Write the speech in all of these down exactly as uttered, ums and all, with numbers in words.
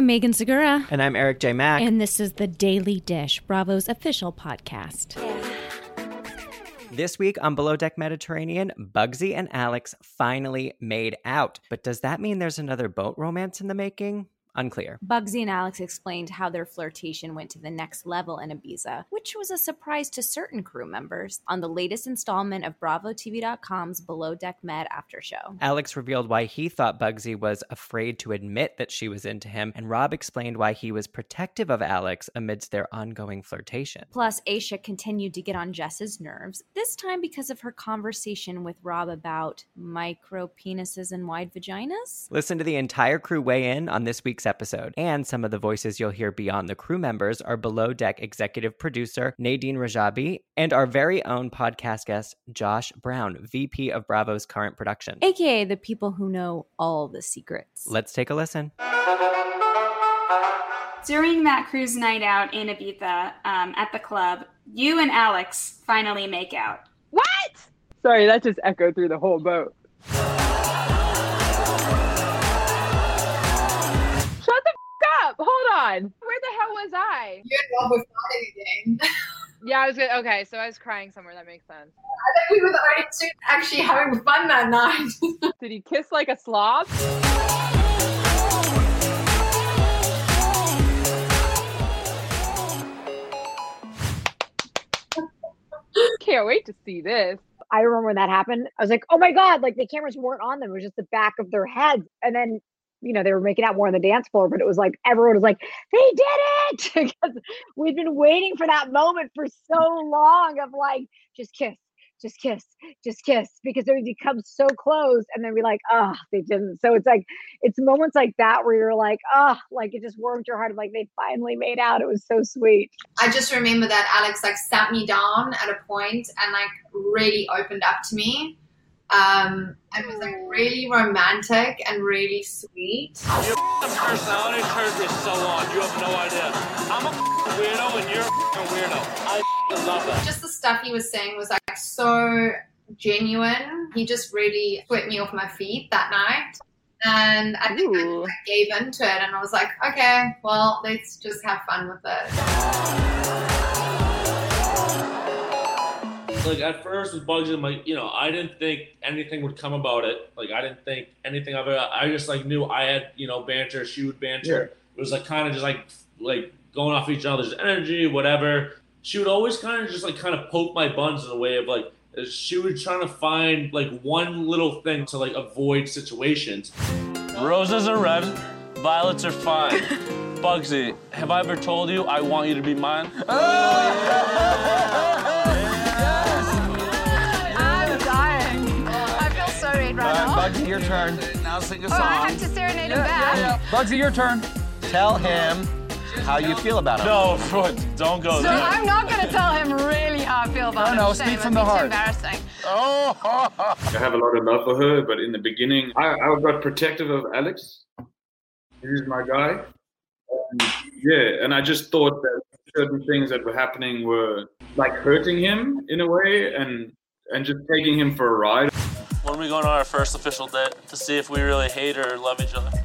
I'm Megan Segura. And I'm Eric J. Mack. And this is The Daily Dish, Bravo's official podcast. This week on Below Deck Mediterranean, Bugsy and Alex finally made out. But does that mean there's another boat romance in the making? Unclear. Bugsy and Alex explained how their flirtation went to the next level in Ibiza, which was a surprise to certain crew members, on the latest installment of Bravo T V dot com's Below Deck Med after show. Alex revealed why he thought Bugsy was afraid to admit that she was into him, and Rob explained why he was protective of Alex amidst their ongoing flirtation. Plus, Aisha continued to get on Jess's nerves, this time because of her conversation with Rob about micro penises and wide vaginas. Listen to the entire crew weigh in on this week's episode, and some of the voices you'll hear beyond the crew members are Below Deck executive producer Nadine Rajabi and our very own podcast guest Josh Brown, V P of Bravo's current production, aka the people who know all the secrets. Let's take a listen. During that cruise night out in Ibiza um, at the club, you and Alex finally make out. What? Sorry, that just echoed through the whole boat. Hold on. Where the hell was I? You and Rob were fighting again. Yeah, I was good. Okay, so I was crying somewhere. That makes sense. I think we were the only two actually having fun that night. Did he kiss like a slob? Can't wait to see this. I remember when that happened. I was like, oh my God, like the cameras weren't on them. It was just the back of their heads. And then, you know, they were making out more on the dance floor, but it was like, everyone was like, they did it! Because we'd been waiting for that moment for so long of like, just kiss, just kiss, just kiss, because they would become so close and then be like, oh, they didn't. So it's like, it's moments like that where you're like, oh, like it just warmed your heart. Like they finally made out. It was so sweet. I just remember that Alex like sat me down at a point and like really opened up to me. Um, and was like really romantic and really sweet. Your personality curve is so on. You have no idea. I'm a weirdo and you're a weirdo. I love that. Just the stuff he was saying was like so genuine. He just really swept me off my feet that night. And I think I, I gave into it and I was like, okay, well, let's just have fun with it. Like at first with Bugsy, I'm like, you know, I didn't think anything would come about it. Like I didn't think anything of it. I just like knew I had, you know, banter, she would banter. Yeah. It was like kind of just like like going off each other's energy, whatever. She would always kind of just like kind of poke my buns in a way of like, she was trying to find like one little thing to like avoid situations. Roses are red, violets are fine. Bugsy, have I ever told you I want you to be mine? Right, Bugsy, your turn. Now sing a song. Oh, I have to serenade him back. Yeah. Bugsy, your turn. Tell him how you feel about him. No, don't go so there. So I'm not going to tell him really how I feel about him. No, no, speak from the heart. It's embarrassing. Oh. I have a lot of love for her, but in the beginning, I, I got protective of Alex. He's my guy. And, yeah, and I just thought that certain things that were happening were like hurting him in a way and, and just taking him for a ride. When are we going on our first official date to see if we really hate or love each other?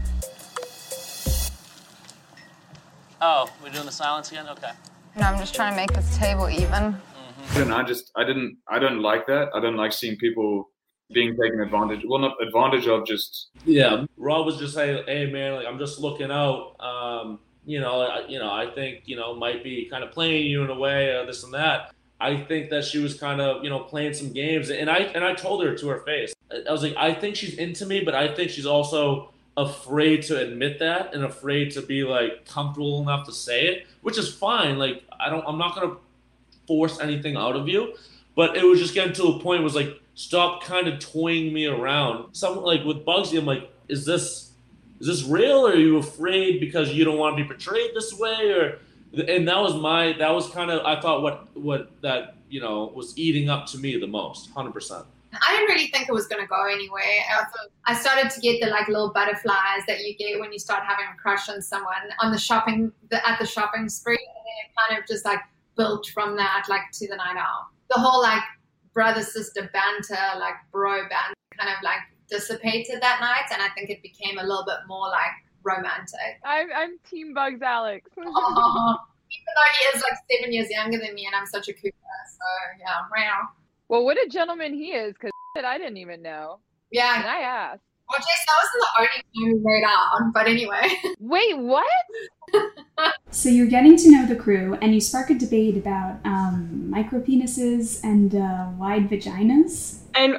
Oh, we're doing the silence again? Okay. No, I'm just trying to make this table even. Mm-hmm. And I just, I didn't, I don't like that. I don't like seeing people being taken advantage, well, not advantage of, just. Yeah, Rob was just saying, hey man, like I'm just looking out. Um, you know, I, you know, I think you know might be kind of playing you in a way, uh, this and that. I think that she was kind of, you know, playing some games, and I and I told her to her face. I was like, I think she's into me, but I think she's also afraid to admit that and afraid to be like comfortable enough to say it, which is fine. Like I don't, I'm not gonna force anything out of you, but it was just getting to a point. It was like, stop kind of toying me around. Something like with Bugsy, I'm like, is this is this real, or are you afraid because you don't want to be portrayed this way, or? And that was my, that was kind of, I thought what, what that, you know, was eating up to me the most, one hundred percent. I didn't really think it was going to go anywhere. I started to get the like little butterflies that you get when you start having a crush on someone on the shopping, the, at the shopping spree. And then it kind of just like built from that, like to the night out. The whole like brother, sister banter, like bro banter kind of like dissipated that night. And I think it became a little bit more like romantic. I'm I'm Team Bugs Alex. Oh, even though he is like seven years younger than me and I'm such a cougar. So yeah, wow. Well, what a gentleman he is, because I didn't even know. Yeah. And I asked. Well, Jess, that wasn't the only time we made out, but anyway. Wait, what? So you're getting to know the crew, and you spark a debate about um, micropenises and uh, wide vaginas. And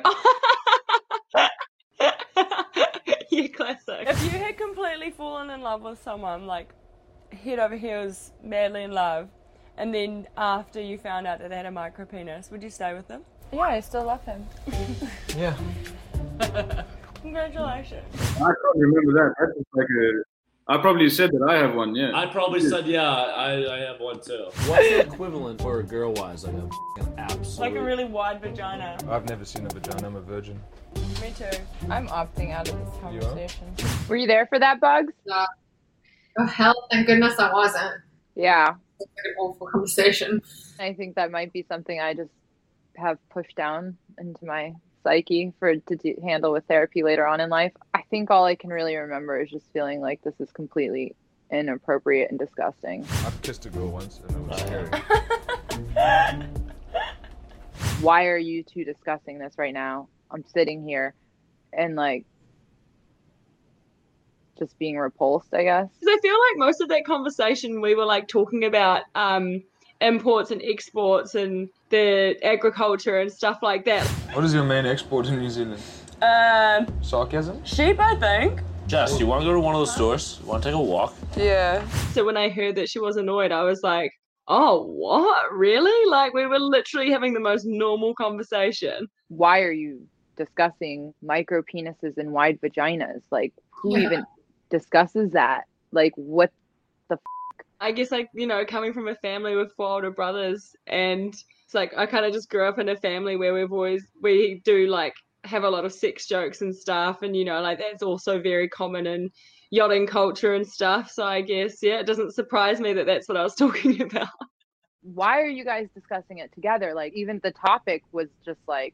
you classic. If you had completely fallen in love with someone, like head over heels, madly in love, and then after you found out that they had a micropenis, would you stay with them? Yeah, I still love him. Yeah. Congratulations. I can't remember that. That's just like a. I probably said that I have one. Yeah. I probably said yeah. I, I have one too. What's the equivalent for a girl wise? Like a f***ing absolute. Like a really wide vagina. I've never seen a vagina. I'm a virgin. Me too. I'm opting out of this conversation. You Were you there for that, Bugs? No. Oh hell! Thank goodness I wasn't. Yeah. It's an awful conversation. I think that might be something I just have pushed down into my psyche for to do, handle with therapy later on in life. I think all I can really remember is just feeling like this is completely inappropriate and disgusting. I've kissed a girl once and it was scary. Why are you two discussing this right now? I'm sitting here and like just being repulsed, I guess. Because I feel like most of that conversation we were like talking about um imports and exports and the agriculture and stuff like that. What is your main export in New Zealand? Um, Sarcasm? Sheep, I think. Jess, you want to go to one of the stores? You want to take a walk? Yeah. So when I heard that she was annoyed, I was like, oh, what? Really? Like, we were literally having the most normal conversation. Why are you discussing micro penises and wide vaginas? Like, who Yeah. even discusses that? Like, what the f? I guess, like, you know, coming from a family with four older brothers, and it's like I kind of just grew up in a family where we've always, we do, like, have a lot of sex jokes and stuff, and, you know, like, that's also very common in yachting culture and stuff. So I guess, yeah, it doesn't surprise me that that's what I was talking about. Why are you guys discussing it together? Like, even the topic was just like,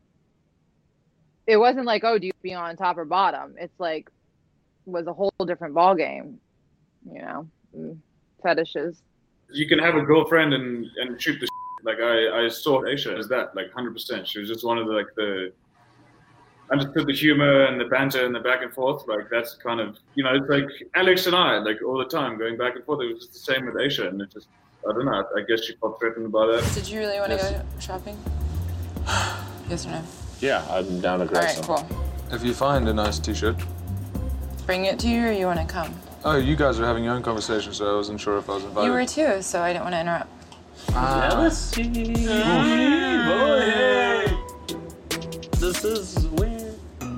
it wasn't like, oh, do you be on top or bottom? It's like, was a whole different ball game, you know, fetishes. You can have a girlfriend and, and shoot the shit. Like I, I saw Aisha as that, like one hundred percent. She was just one of the, like the, understood the humor and the banter and the back and forth. Like that's kind of, you know, it's like Alex and I, like all the time going back and forth. It was just the same with Aisha, and it just, I don't know, I guess she felt threatened by that. Did you really want to Yes. go shopping? Yes or no? Yeah, I'm down to grab All right, some. cool. If you find a nice t-shirt. Bring it to you, or you want to come? Oh, you guys are having your own conversation, so I wasn't sure if I was invited. You were too, so I didn't want to interrupt. Ah. Jealousy. This is weird.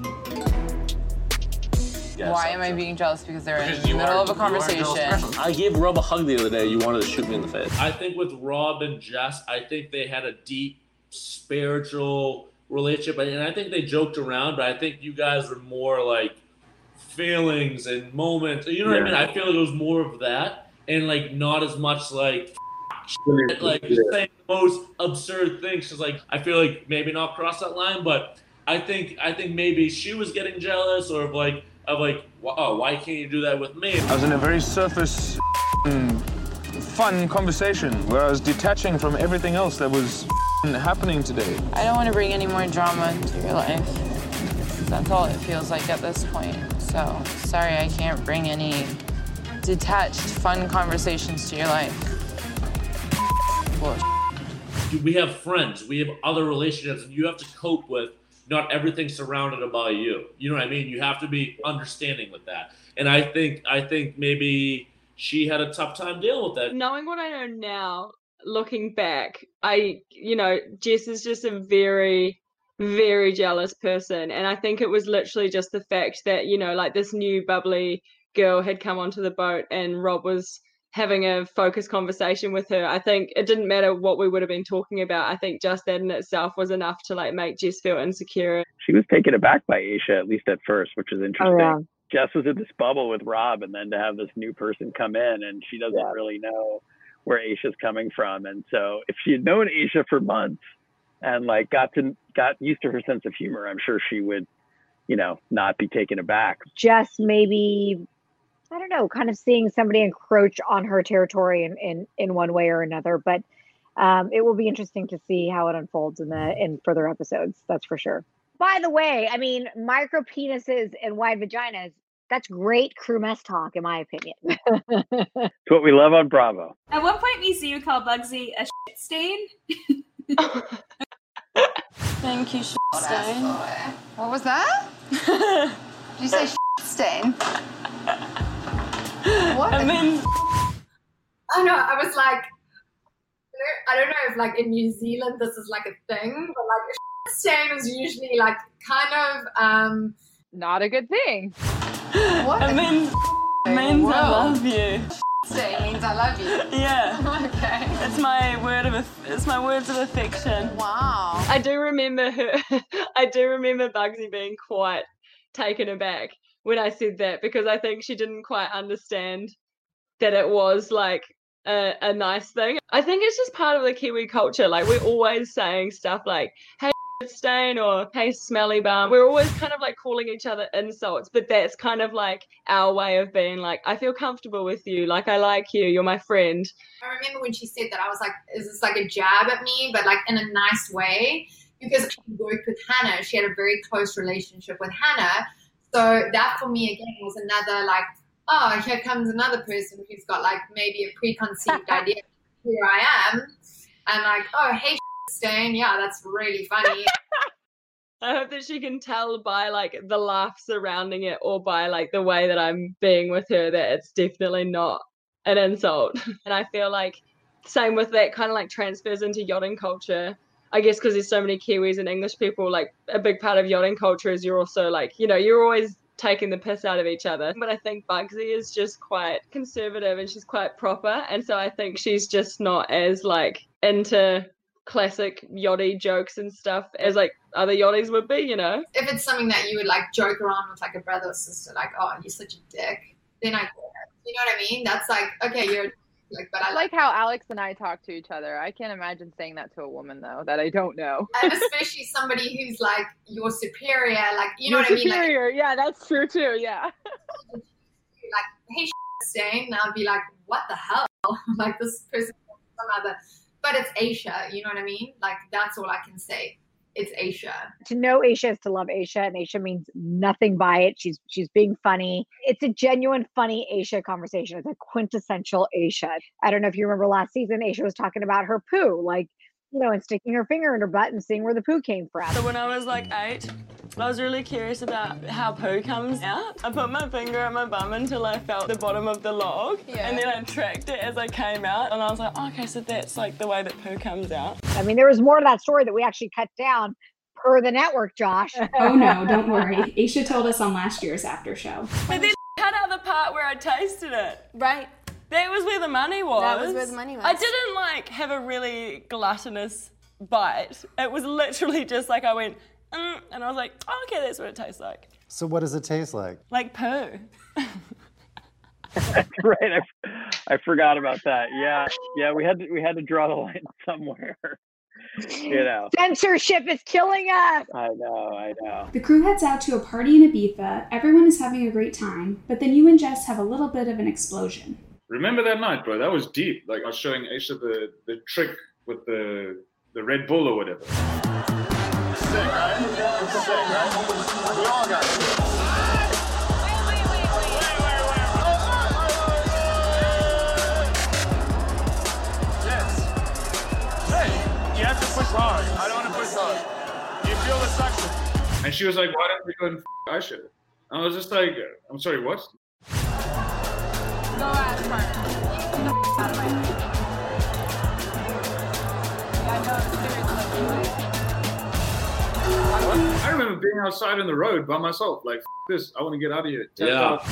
Yes, Why am I being jealous? Because they're Because in the you middle are- of a you are a jealous conversation. person. I gave Rob a hug the other day. You wanted to shoot me in the face. I think with Rob and Jess, I think they had a deep spiritual relationship, and I think they joked around, but I think you guys were more like feelings and moments. You know what I mean? I feel like it was more of that, and like not as much like shit, like saying the most absurd things. Cause like I feel like maybe not cross that line, but I think I think maybe she was getting jealous, or of like of like, oh, why can't you do that with me? I was in a very surface, mm, fun conversation where I was detaching from everything else that was happening today. I don't want to bring any more drama into your life. That's all it feels like at this point. So, sorry I can't bring any detached, fun conversations to your life. Bullshit. We have friends, we have other relationships, and you have to cope with not everything surrounded by you. You know what I mean? You have to be understanding with that. And I think I think maybe she had a tough time dealing with that. Knowing what I know now, looking back, I, you know, Jess is just a very, very jealous person. And I think it was literally just the fact that, you know, like this new bubbly girl had come onto the boat and Rob was having a focused conversation with her. I think it didn't matter what we would have been talking about. I think just that in itself was enough to like make Jess feel insecure. She was taken aback by Aisha, at least at first, which is interesting. Oh, yeah. Jess was in this bubble with Rob, and then to have this new person come in, and she doesn't Yeah. really know where Aisha's coming from. And so if she had known Aisha for months and like got to got used to her sense of humor, I'm sure she would, you know, not be taken aback. Jess maybe I don't know, kind of seeing somebody encroach on her territory in, in, in one way or another. But um, it will be interesting to see how it unfolds in the in further episodes. That's for sure. By the way, I mean, micro penises and wide vaginas, that's great crew mess talk, in my opinion. It's what we love on Bravo. At one point, we see you call Bugsy a shit stain. Thank you, shit stain. What was that? Did you say shit stain? What? I mean, I know. I was like, I don't know if like in New Zealand this is like a thing, but like a shit stain is usually like kind of um not a good thing. What? I mean, means I love you. Stain means I love you. Yeah. Okay. It's my word of it's my words of affection. Wow. I do remember her. I do remember Bugsy being quite taken aback when I said that, because I think she didn't quite understand that it was like a, a nice thing. I think it's just part of the Kiwi culture. Like, we're always saying stuff like, hey, stain, or hey, smelly bum. We're always kind of like calling each other insults, but that's kind of like our way of being like, I feel comfortable with you, like I like you, you're my friend. I remember when she said that, I was like, is this like a jab at me, but like in a nice way? Because she worked with Hannah. She had a very close relationship with Hannah. So that for me again was another like, oh, here comes another person who's got like maybe a preconceived idea of who I am. And like, oh, hey, Stain, yeah, that's really funny. I hope that she can tell by like the laugh surrounding it, or by like the way that I'm being with her, that it's definitely not an insult. And I feel like same with that kind of like transfers into yachting culture. I guess because there's so many Kiwis and English people, like a big part of yachting culture is you're also like, you know, you're always taking the piss out of each other. But I think Bugsy is just quite conservative and she's quite proper. And so I think she's just not as like into classic yachty jokes and stuff as like other yachties would be, you know? If it's something that you would like joke around with like a brother or sister, like, oh, you're such a dick, then I get it. You know what I mean? That's like, okay, you're like, but I like how Alex and I talk to each other. I can't imagine saying that to a woman though, that I don't know. And especially somebody who's like your superior, like, you know Your what I mean? superior, like, yeah, that's true too, yeah. Like, hey, Stain, and I'll be like, what the hell? Like, this person, some other, but it's Aisha, you know what I mean? Like, that's all I can say. It's Aisha. To know Aisha is to love Aisha, and Aisha means nothing by it. She's she's being funny. It's a genuine funny Aisha conversation. It's a quintessential Aisha. I don't know if you remember last season, Aisha was talking about her poo, like, you know, and sticking her finger in her butt and seeing where the poo came from. So when I was like eight, I was really curious about how poo comes out. I put my finger at my bum until I felt the bottom of the log, yeah. And then I tracked it as I came out, and I was like, oh, okay, so that's like the way that poo comes out. I mean, there was more to that story that we actually cut down per the network, Josh. Oh no, don't worry. Aisha told us on last year's after show. But then cut out the part where I tasted it. Right. That was where the money was. That was where the money was. I didn't like have a really gluttonous bite. It was literally just like I went, mm, and I was like, oh, okay, that's what it tastes like. So what does it taste like? Like poo. That's right. I, I forgot about that. Yeah, yeah. We had to we had to draw the line somewhere. You know. Censorship is killing us. I know. I know. The crew heads out to a party in Ibiza. Everyone is having a great time, but then you and Jess have a little bit of an explosion. Remember that night, bro? That was deep. Like, I was showing Aisha the, the trick with the the Red Bull or whatever. Sick, right? Sick, right? We all got it. Yes. Hey, you have to push hard. I don't want to push hard. You feel the suction. And she was like, why don't we go and f- Aisha? And I was just like, I'm sorry, what? Go ass part. Get the f- out of my face. Yeah, no, seriously. I remember being outside on the road by myself, like, f- this, I want to get out of here. Tap Yeah. out.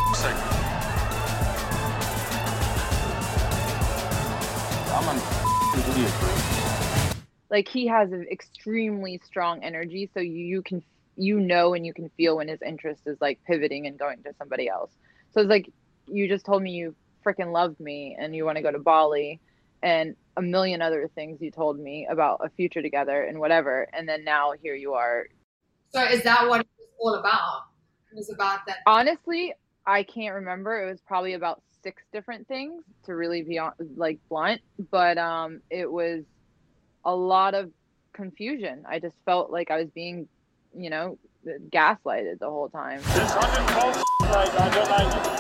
I'm an idiot, bro. Like, he has an extremely strong energy, so you, you can, you know, and you can feel when his interest is like pivoting and going to somebody else. So it's like, you just told me you freaking loved me and you want to go to Bali and a million other things you told me about a future together and whatever. And then now here you are. So is that what it was all about? It was about that. Honestly, I can't remember. It was probably about six different things, to really be on, like blunt, but um, it was a lot of confusion. I just felt like I was being, you know, gaslighted the whole time. This hundred twelve, like, I don't like it.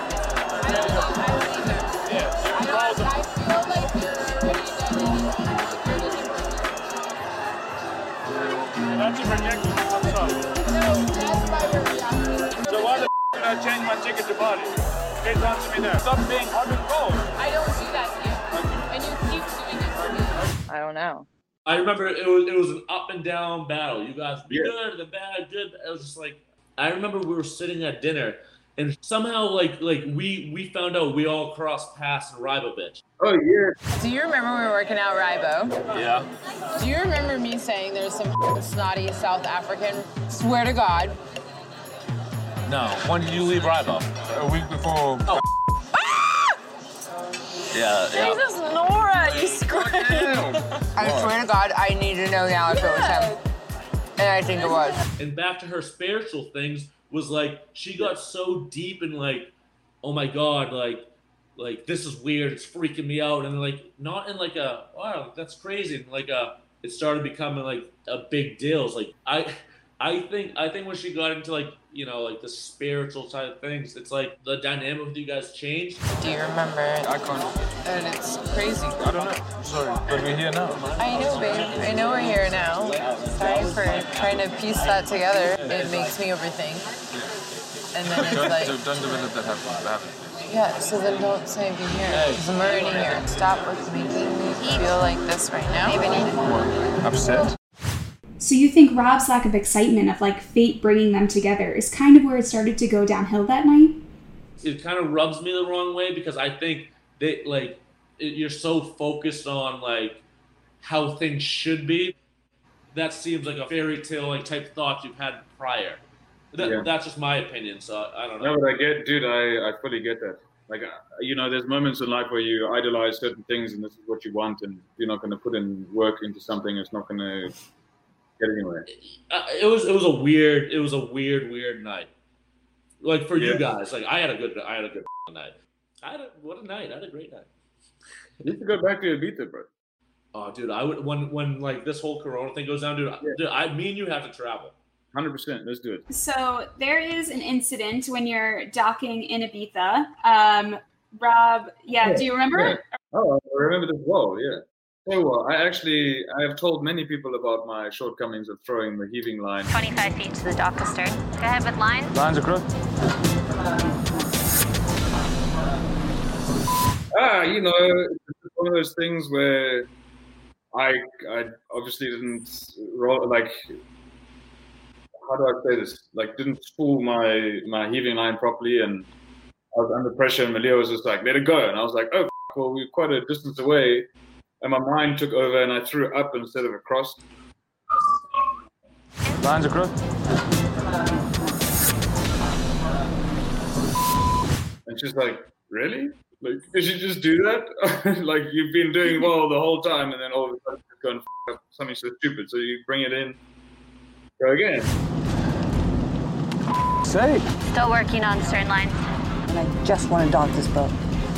Yeah, I feel like you're already That's a projection. What's up? No, that's why we're reacting. So why the f did I change my ticket to Bali? Get down to me there. Stop being hot and cold. I don't do that to you. And you keep doing it for me. I don't know. I remember it was it was an up and down battle. You guys be good, the bad, good. It was just like I remember we were sitting at dinner and somehow like like we we found out we all crossed paths in Ribovich. Oh yeah. Do you remember we were working out Ribo? Yeah. Do you remember me saying there's some snotty South African? Swear to God. No. When did you leave Ribo? A week before. Oh. Yeah, yeah. Jesus, Nora, you screamed. I swear to God, I need to know now if it was him. And I think it was. And back to her spiritual things was like she got so deep in like, oh my God, like like this is weird, it's freaking me out, and like not in like a wow, that's crazy, and like a it started becoming like a big deal. It's like I I think I think when she got into like, you know, like the spiritual side of things, it's like the dynamic with you guys changed. Do you remember? I can't. And it's crazy. I don't know. Sorry, but we're here now. I know, babe. I know we're here now. Sorry for trying to piece that together. It makes me overthink. And then it's don't, like... don't, don't let that happen. That happen. Yeah, so then don't say be here. Because I'm already here. Stop with making me feel like this right now. What? Upset? So you think Rob's lack of excitement of like fate bringing them together is kind of where it started to go downhill that night? It kind of rubs me the wrong way because I think that like it, you're so focused on like how things should be. That seems like a fairy tale like type thought you've had prior. That, Yeah. That's just my opinion, so I don't know. No, but I get, dude, I, I fully get that. Like, uh, you know, there's moments in life where you idolize certain things and this is what you want, and you're not going to put in work into something that's not going to get anywhere. Uh, it was it was a weird it was a weird weird night. Like for Yeah. you guys, like I had a good I had a good night. I had a, what a night! I had a great night. You need to go back to Ibiza, bro. Oh, dude, I would when when like this whole Corona thing goes down, dude. I, dude, I me and you have to travel. one hundred percent. Let's do it. So there is an incident when you're docking in Ibiza. Um, Rob, yeah, do you remember? Yeah. Oh, I remember this well, yeah. So well, I actually, I have told many people about my shortcomings of throwing the heaving line. twenty-five feet to the dock astern. Go ahead with line. Lines across. Ah, you know, it's one of those things where I, I obviously didn't roll, like, how do I say this? Like, didn't spool my, my heaving line properly, and I was under pressure, and Malia was just like, let it go. And I was like, oh, f- well, we're quite a distance away. And my mind took over, and I threw up instead of across. Lines across. And she's like, really? Like, did you just do that? Like, you've been doing well the whole time, and then all of a sudden you're going to f- up something so stupid. So you bring it in, go again. Say. Still working on stern line. And I just want to dock this boat.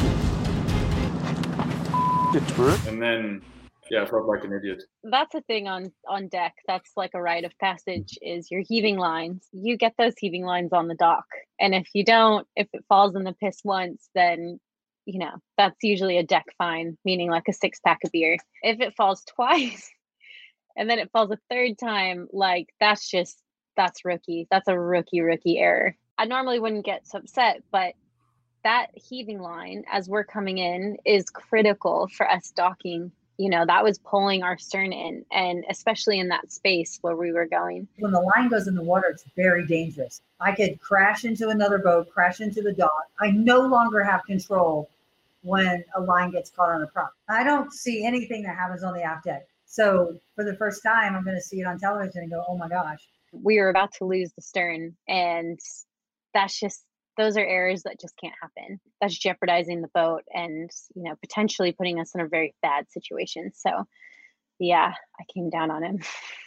And then, yeah, I felt like an idiot. That's a thing on on deck. That's like a rite of passage is your heaving lines. You get those heaving lines on the dock. And if you don't, if it falls in the piss once, then, you know, that's usually a deck fine, meaning like a six pack of beer. If it falls twice and then it falls a third time, like that's just, that's rookie. That's a rookie, rookie error. I normally wouldn't get so upset, but that heaving line as we're coming in is critical for us docking. You know, that was pulling our stern in, and especially in that space where we were going. When the line goes in the water, it's very dangerous. I could crash into another boat, crash into the dock. I no longer have control when a line gets caught on a prop. I don't see anything that happens on the aft deck. So for the first time, I'm going to see it on television and go, oh my gosh. We were about to lose the stern, and that's just, those are errors that just can't happen. That's jeopardizing the boat and, you know, potentially putting us in a very bad situation. So, yeah, I came down on him.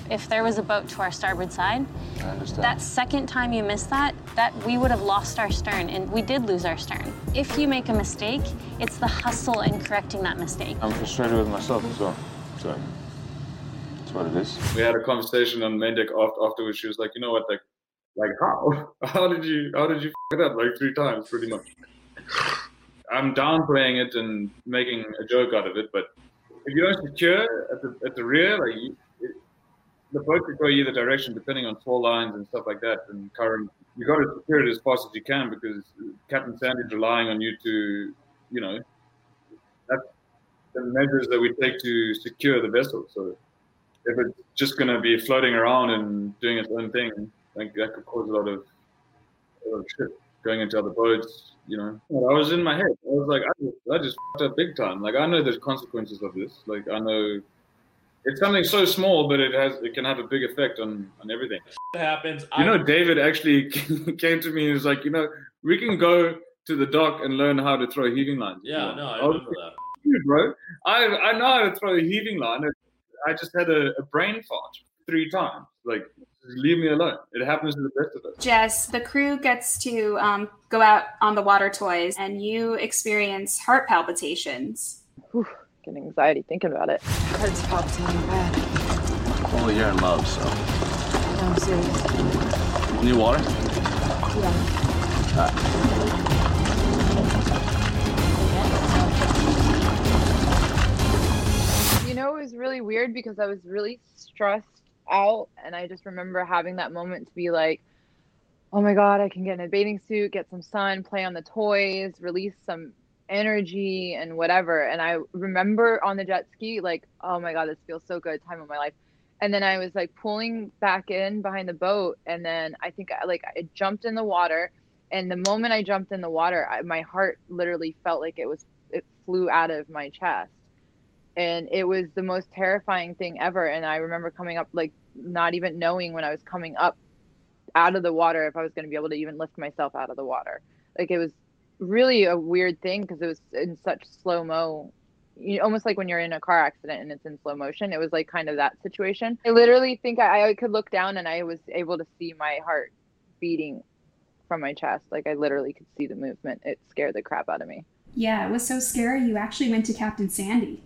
if there was a boat to our starboard side, I understand. that second time you missed that, that we would have lost our stern, and we did lose our stern. If you make a mistake, it's the hustle in correcting that mistake. I'm frustrated with myself as well, so that's what it is. We had a conversation on main deck after, afterwards. She was like, you know what, like, like how? How did you, how did you f it up like three times, pretty much? I'm downplaying it and making a joke out of it, but if you don't secure at the at the rear, like you, it, the boat could go either direction depending on fall lines and stuff like that and current. You got to secure it as fast as you can because Captain Sandy's relying on you to, you know, that's the measures that we take to secure the vessel. So if it's just going to be floating around and doing its own thing, like that could cause a lot of, a lot of shit going into other boats. You know, I was in my head. I was like, I just, I just fucked up big time. Like, I know the consequences of this. Like, I know it's something so small, but it has, it can have a big effect on, on everything. It happens. You know, David actually came to me and was like, you know, we can go to the dock and learn how to throw heaving lines. Yeah, you know? no, I I was remember like, that. Dude, bro, I I know how to throw a heaving line. I just had a, a brain fart three times. Like, leave me alone. It happens to the best of us. Jess, the crew gets to um, go out on the water toys, and you experience heart palpitations. Whew, getting anxiety thinking about it. Heart's palpitating bad. Well, you're in love, so. No, I'm serious. Need water? Yeah. All right. You know, it was really weird because I was really stressed out, and I just remember having that moment to be like, oh my god, I can get in a bathing suit, get some sun, play on the toys, release some energy and whatever. And I remember on the jet ski, like, oh my god, this feels so good, time of my life. And then I was like pulling back in behind the boat, and then I think I, like I jumped in the water, and the moment I jumped in the water, I, my heart literally felt like it was it flew out of my chest. And it was the most terrifying thing ever. And I remember coming up, like, not even knowing when I was coming up out of the water if I was going to be able to even lift myself out of the water. Like, it was really a weird thing because it was in such slow-mo, you know, almost like when you're in a car accident and it's in slow motion. It was like kind of that situation. I literally think I, I could look down and I was able to see my heart beating from my chest. Like, I literally could see the movement. It scared the crap out of me. Yeah, it was so scary. You actually went to Captain Sandy.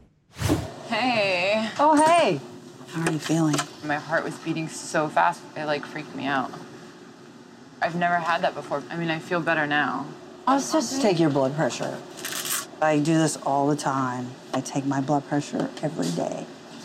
Hey. Oh, hey. How are you feeling? My heart was beating so fast, it like freaked me out. I've never had that before. I mean, I feel better now. I was just to take your blood pressure. I do this all the time. I take my blood pressure every day.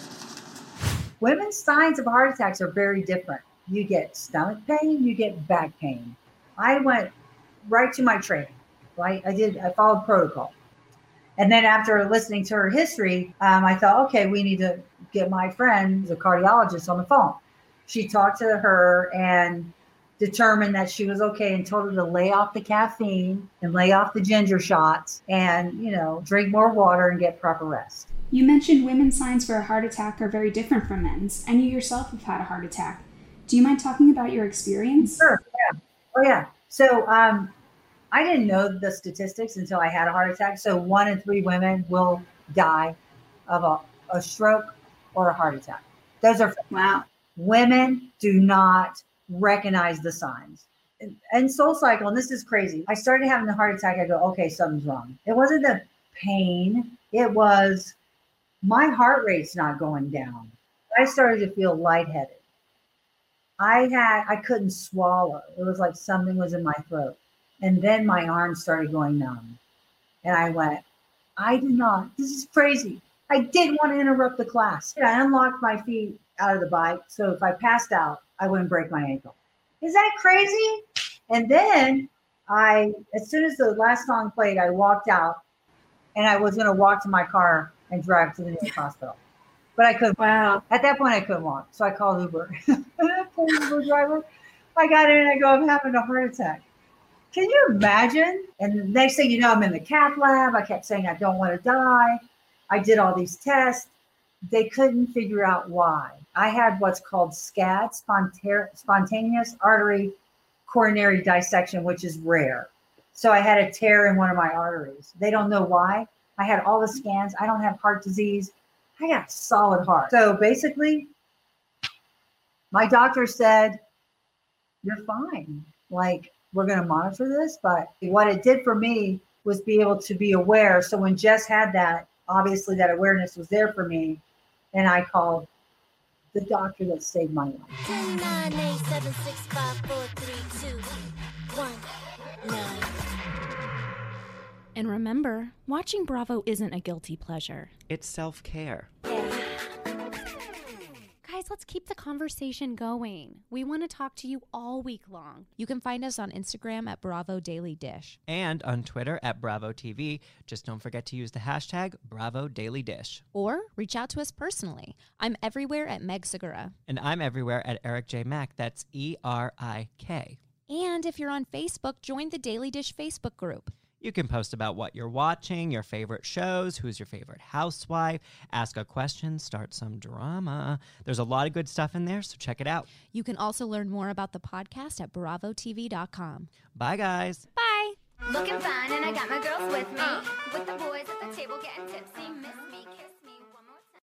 Women's signs of heart attacks are very different. You get stomach pain, you get back pain. I went right to my training, right? I did, I followed protocol. And then after listening to her history, um, I thought, okay, we need to get my friend, the cardiologist, on the phone. She talked to her and determined that she was okay and told her to lay off the caffeine and lay off the ginger shots and, you know, drink more water and get proper rest. You mentioned women's signs for a heart attack are very different from men's, and you yourself have had a heart attack. Do you mind talking about your experience? Sure, yeah. Oh, yeah. So, um, I didn't know the statistics until I had a heart attack. So one in three women will die of a, a stroke or a heart attack. Those are wow. Women do not recognize the signs. And Soul Cycle, and this is crazy. I started having the heart attack. I go, okay, something's wrong. It wasn't the pain. It was my heart rate's not going down. I started to feel lightheaded. I had, I couldn't swallow. It was like something was in my throat. And then my arms started going numb. And I went, I did not, this is crazy. I didn't want to interrupt the class. I unlocked my feet out of the bike. So if I passed out, I wouldn't break my ankle. Is that crazy? And then I, as soon as the last song played, I walked out and I was going to walk to my car and drive to the nearest hospital. But I couldn't. Wow. At that point, I couldn't walk. So I called Uber. Poor Uber driver. I got in and I go, I'm having a heart attack. Can you imagine? And the next thing you know, I'm in the cath lab. I kept saying, I don't want to die. I did all these tests. They couldn't figure out why. I had what's called SCAD, spontaneous artery coronary dissection, which is rare. So I had a tear in one of my arteries. They don't know why. I had all the scans. I don't have heart disease. I got a solid heart. So basically, My doctor said, you're fine. Like, we're going to monitor this. But what it did for me was be able to be aware. So when Jess had that, obviously that awareness was there for me. And I called the doctor that saved my life. nine eight seven six five four three two one nine. And remember, watching Bravo isn't a guilty pleasure. It's self-care. Guys, let's keep the conversation going. We want to talk to you all week long. You can find us on Instagram at Bravo Daily Dish. And on Twitter at Bravo T V. Just don't forget to use the hashtag Bravo Daily Dish. Or reach out to us personally. I'm everywhere at Meg Segura. And I'm everywhere at Eric J. Mack. That's E R I K. And if you're on Facebook, join the Daily Dish Facebook group. You can post about what you're watching, your favorite shows, who's your favorite housewife, ask a question, start some drama. There's a lot of good stuff in there, so check it out. You can also learn more about the podcast at bravo t v dot com. Bye, guys. Bye. Looking fine, and I got my girls with me. With the boys at the table getting tipsy.